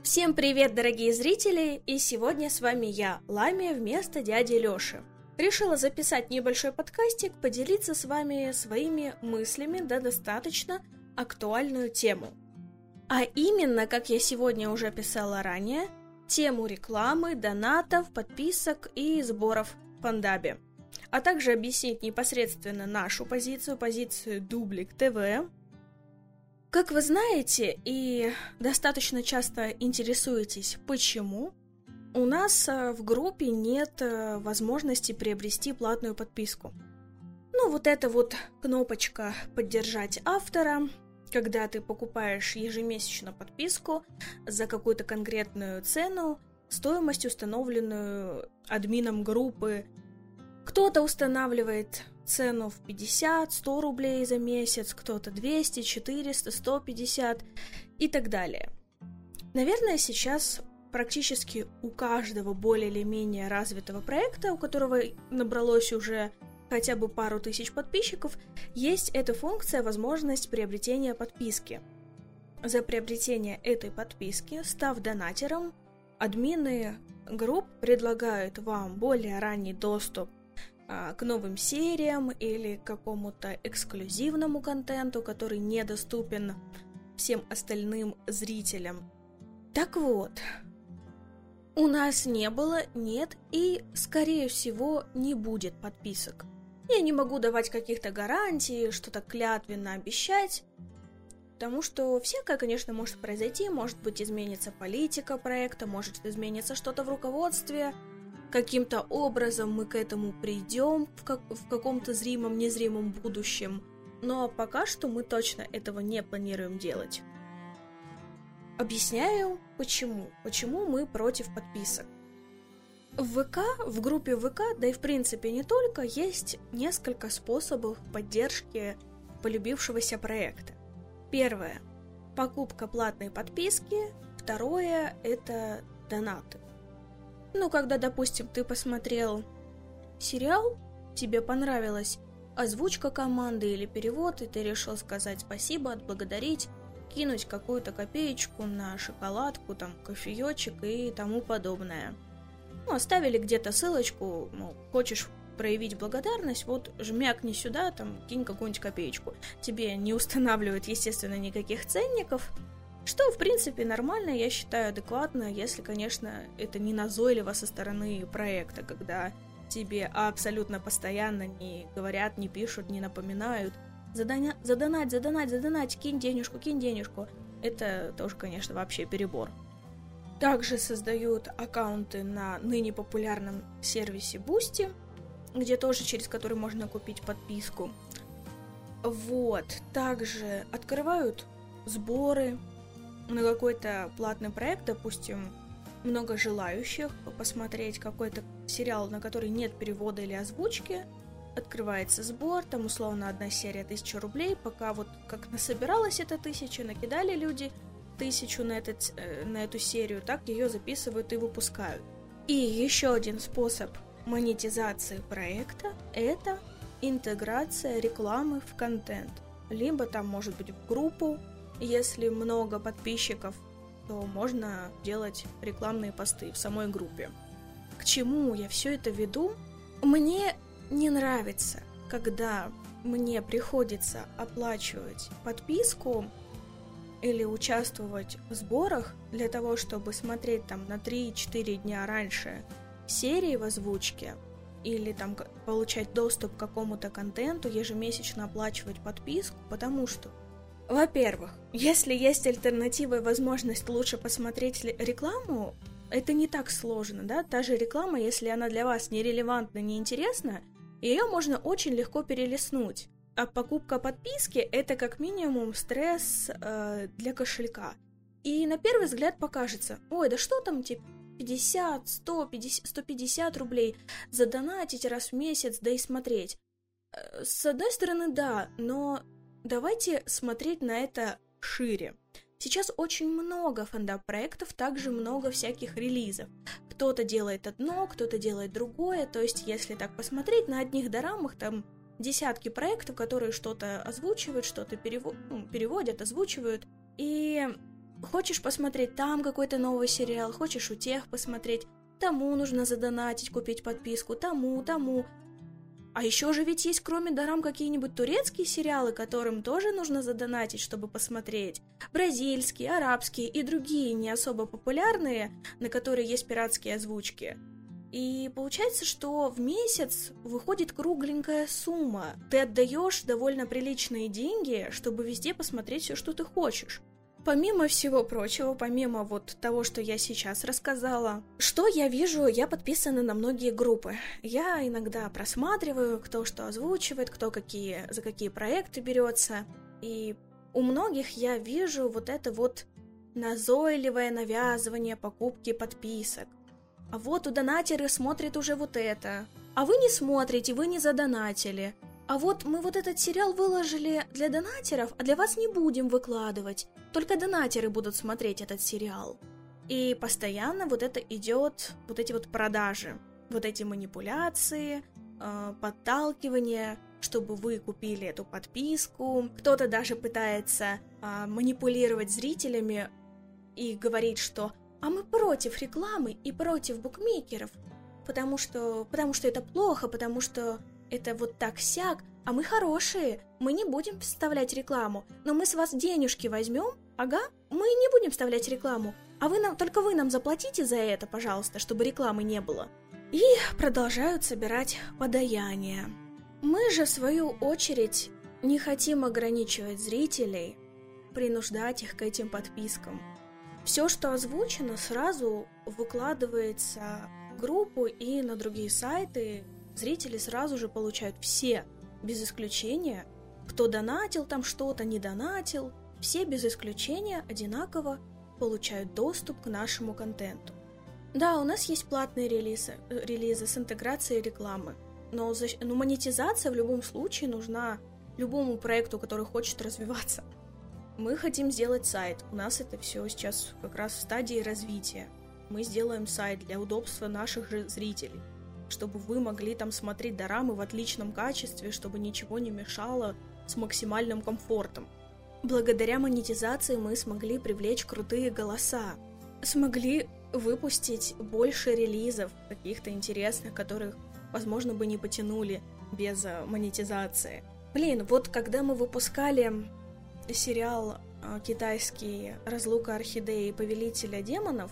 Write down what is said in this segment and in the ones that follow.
Всем привет, дорогие зрители, и сегодня с вами я, Ламия, вместо дяди Лёши. Решила записать небольшой подкастик, поделиться с вами своими мыслями на достаточно актуальную тему. А именно, как я сегодня уже писала ранее, тему рекламы, донатов, подписок и сборов в Фандабе. А также объяснить непосредственно нашу позицию Дублик ТВ. Как вы знаете и достаточно часто интересуетесь, почему у нас в группе нет возможности приобрести платную подписку. Вот эта вот кнопочка «Поддержать автора», когда ты покупаешь ежемесячно подписку за какую-то конкретную цену, стоимость, установленную админом группы. Кто-то устанавливает цену в 50-100 рублей за месяц, кто-то 200, 400, 150 и так далее. Наверное, сейчас практически у каждого более или менее развитого проекта, у которого набралось уже хотя бы пару тысяч подписчиков, есть эта функция, возможность приобретения подписки. За приобретение этой подписки, став донатером, админы групп предлагают вам более ранний доступ к новым сериям или к какому-то эксклюзивному контенту, который недоступен всем остальным зрителям. Так вот, у нас не было, нет и, скорее всего, не будет подписок. Я не могу давать каких-то гарантий, что-то клятвенно обещать, потому что всякое, конечно, может произойти, может быть, изменится политика проекта, может изменится что-то в руководстве. Каким-то образом мы к этому придем в каком-то зримом, незримом будущем, но пока что мы точно этого не планируем делать. Объясняю, почему. Почему мы против подписок. В группе ВК, да и в принципе не только, есть несколько способов поддержки полюбившегося проекта. Первое – покупка платной подписки, второе – это донаты. Когда, допустим, ты посмотрел сериал, тебе понравилась озвучка команды или перевод, и ты решил сказать спасибо, отблагодарить, кинуть какую-то копеечку на шоколадку, кофеечек и тому подобное. Оставили где-то ссылочку, хочешь проявить благодарность, жмякни сюда, кинь какую-нибудь копеечку. Тебе не устанавливают, естественно, никаких ценников, что, в принципе, нормально, я считаю, адекватно, если, конечно, это не назойливо со стороны проекта, когда тебе абсолютно постоянно не говорят, не пишут, не напоминают. Задонать, кинь денежку. Это тоже, конечно, вообще перебор. Также создают аккаунты на ныне популярном сервисе Boosty, где тоже через который можно купить подписку. Также открывают сборы на какой-то платный проект, допустим, много желающих посмотреть какой-то сериал, на который нет перевода или озвучки, открывается сбор, условно одна серия 1000 рублей, пока как насобиралась эта 1000, накидали люди 1000 на эту серию, так ее записывают и выпускают. И еще один способ монетизации проекта – это интеграция рекламы в контент, либо может быть в группу. Если много подписчиков, то можно делать рекламные посты в самой группе. К чему я все это веду? Мне не нравится, когда мне приходится оплачивать подписку или участвовать в сборах для того, чтобы смотреть на 3-4 дня раньше серии в озвучке или получать доступ к какому-то контенту, ежемесячно оплачивать подписку, потому что, во-первых, если есть альтернатива и возможность лучше посмотреть рекламу, это не так сложно, да? Та же реклама, если она для вас нерелевантна, неинтересна, ее можно очень легко перелистнуть. А покупка подписки – это как минимум стресс для кошелька. И на первый взгляд покажется, ой, да что 50, 150 рублей задонатить раз в месяц, да и смотреть. С одной стороны, да, но давайте смотреть на это шире. Сейчас очень много фандап-проектов, также много всяких релизов. Кто-то делает одно, кто-то делает другое, то есть, если так посмотреть, на одних дорамах десятки проектов, которые что-то озвучивают, что-то переводят, озвучивают, и хочешь посмотреть там какой-то новый сериал, хочешь у тех посмотреть, тому нужно задонатить, купить подписку, тому. А еще же ведь есть кроме дорам какие-нибудь турецкие сериалы, которым тоже нужно задонатить, чтобы посмотреть. Бразильские, арабские и другие не особо популярные, на которые есть пиратские озвучки. И получается, что в месяц выходит кругленькая сумма. Ты отдаешь довольно приличные деньги, чтобы везде посмотреть все, что ты хочешь. Помимо всего прочего, помимо вот того, что я сейчас рассказала, что я вижу, я подписана на многие группы. Я иногда просматриваю, кто что озвучивает, кто за какие проекты берется. И у многих я вижу вот это вот назойливое навязывание покупки подписок. А вот у донатеры смотрят уже вот это. А вы не смотрите, вы не задонатили. А вот мы вот этот сериал выложили для донатеров, а для вас не будем выкладывать. Только донатеры будут смотреть этот сериал. И постоянно вот это идет, вот эти вот продажи, вот эти манипуляции, подталкивание, чтобы вы купили эту подписку. Кто-то даже пытается манипулировать зрителями и говорить, что «а мы против рекламы и против букмекеров, потому что это плохо, потому что это вот так-сяк, а мы хорошие, мы не будем вставлять рекламу, но мы с вас денежки возьмем, ага, мы не будем вставлять рекламу, а только вы нам заплатите за это, пожалуйста, чтобы рекламы не было». И продолжают собирать подаяния. Мы же, в свою очередь, не хотим ограничивать зрителей, принуждать их к этим подпискам. Все, что озвучено, сразу выкладывается в группу и на другие сайты. Зрители сразу же получают все, без исключения, кто донатил там что-то, не донатил, все без исключения одинаково получают доступ к нашему контенту. Да, у нас есть платные релизы с интеграцией рекламы, но монетизация в любом случае нужна любому проекту, который хочет развиваться. Мы хотим сделать сайт, у нас это все сейчас как раз в стадии развития. Мы сделаем сайт для удобства наших же зрителей, чтобы вы могли там смотреть дорамы в отличном качестве, чтобы ничего не мешало, с максимальным комфортом. Благодаря монетизации мы смогли привлечь крутые голоса, смогли выпустить больше релизов каких-то интересных, которых, возможно, бы не потянули без монетизации. Вот когда мы выпускали сериал китайский «Разлука орхидеи и повелителя демонов»,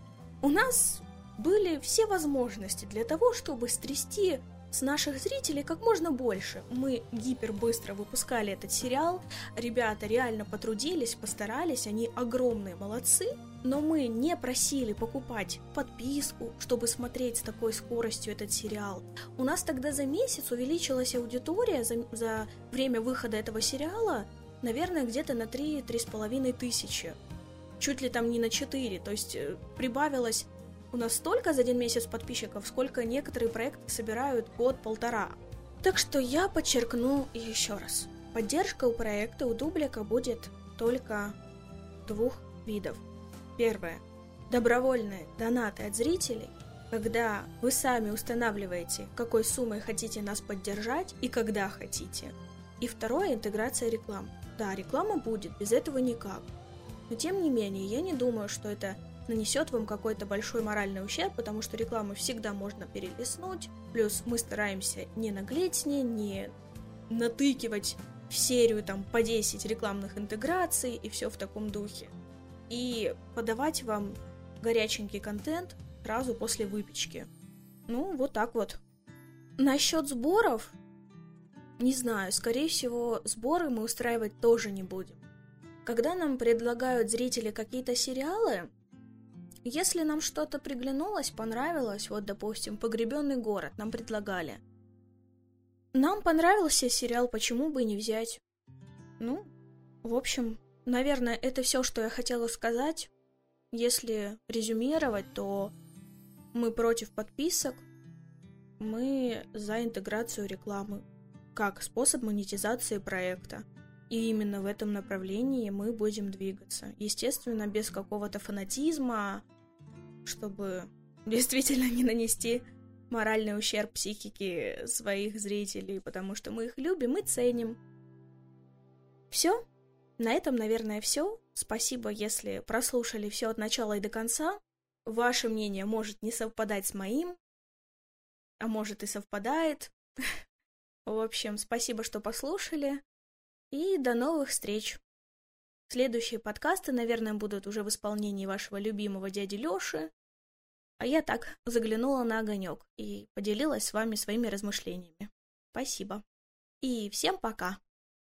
у нас были все возможности для того, чтобы стрясти с наших зрителей как можно больше. Мы гипербыстро выпускали этот сериал, ребята реально потрудились, постарались, они огромные молодцы, но мы не просили покупать подписку, чтобы смотреть с такой скоростью этот сериал. У нас тогда за месяц увеличилась аудитория за время выхода этого сериала, наверное, где-то на 3-3,5 тысячи. Чуть ли там не на 4, то есть прибавилось у нас столько за один месяц подписчиков, сколько некоторые проекты собирают год-полтора. Так что я подчеркну еще раз. Поддержка у проекта, у Дублика будет только двух видов. Первое. Добровольные донаты от зрителей, когда вы сами устанавливаете, какой суммой хотите нас поддержать и когда хотите. И второе. Интеграция рекламы. Да, реклама будет, без этого никак. Но тем не менее, я не думаю, что это нанесет вам какой-то большой моральный ущерб, потому что рекламу всегда можно перелистнуть. Плюс мы стараемся не наглеть с ней, не натыкивать в серию там по 10 рекламных интеграций и все в таком духе. И подавать вам горяченький контент сразу после выпечки. Вот так вот. Насчет сборов, не знаю, скорее всего, сборы мы устраивать тоже не будем. Когда нам предлагают зрители какие-то сериалы, если нам что-то приглянулось, понравилось, вот, допустим, «Погребенный город» нам предлагали. Нам понравился сериал, почему бы и не взять? В общем, наверное, это все, что я хотела сказать. Если резюмировать, то мы против подписок, мы за интеграцию рекламы как способ монетизации проекта. И именно в этом направлении мы будем двигаться. Естественно, без какого-то фанатизма, чтобы действительно не нанести моральный ущерб психике своих зрителей, потому что мы их любим и ценим. Все. На этом, наверное, все. Спасибо, если прослушали все от начала и до конца. Ваше мнение может не совпадать с моим, а может и совпадает. В общем, спасибо, что послушали, и до новых встреч. Следующие подкасты, наверное, будут уже в исполнении вашего любимого дяди Лёши, а я так заглянула на огонек и поделилась с вами своими размышлениями. Спасибо. И всем пока!